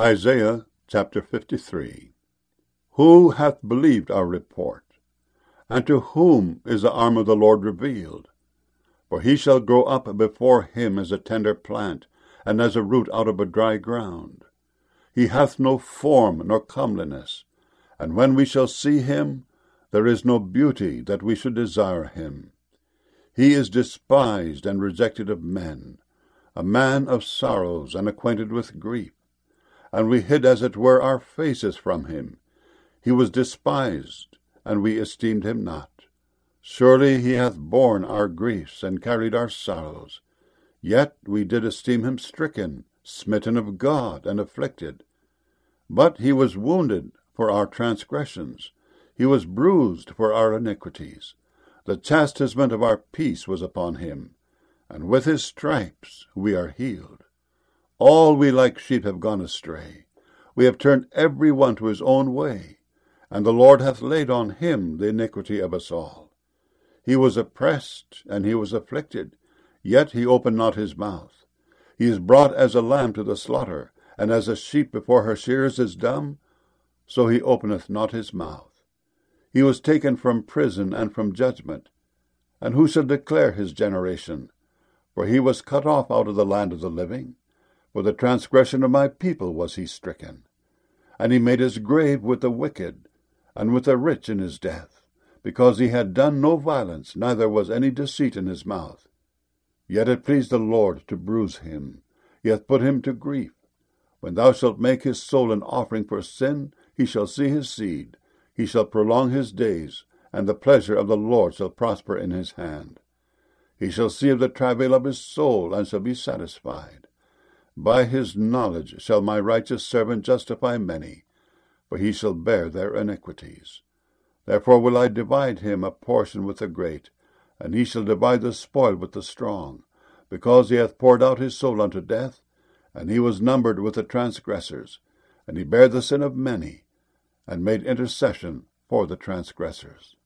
Isaiah chapter 53. Who hath believed our report? And to whom is the arm of the Lord revealed? For he shall grow up before him as a tender plant, and as a root out of a dry ground. He hath no form nor comeliness, and when we shall see him, there is no beauty that we should desire him. He is despised and rejected of men, a man of sorrows and acquainted with grief. And we hid as it were our faces from him. He was despised, and we esteemed him not. Surely he hath borne our griefs, and carried our sorrows. Yet we did esteem him stricken, smitten of God, and afflicted. But he was wounded for our transgressions, he was bruised for our iniquities. The chastisement of our peace was upon him, and with his stripes we are healed. All we like sheep have gone astray. We have turned every one to his own way, and the Lord hath laid on him the iniquity of us all. He was oppressed, and he was afflicted, yet he opened not his mouth. He is brought as a lamb to the slaughter, and as a sheep before her shearers is dumb, so he openeth not his mouth. He was taken from prison and from judgment, and who shall declare his generation? For he was cut off out of the land of the living. For the transgression of my people was he stricken. And he made his grave with the wicked, and with the rich in his death, because he had done no violence, neither was any deceit in his mouth. Yet it pleased the Lord to bruise him. He hath put him to grief. When thou shalt make his soul an offering for sin, he shall see his seed. He shall prolong his days, and the pleasure of the Lord shall prosper in his hand. He shall see of the travail of his soul, and shall be satisfied. By his knowledge shall my righteous servant justify many, for he shall bear their iniquities. Therefore will I divide him a portion with the great, and he shall divide the spoil with the strong, because he hath poured out his soul unto death, and he was numbered with the transgressors, and he bare the sin of many, and made intercession for the transgressors.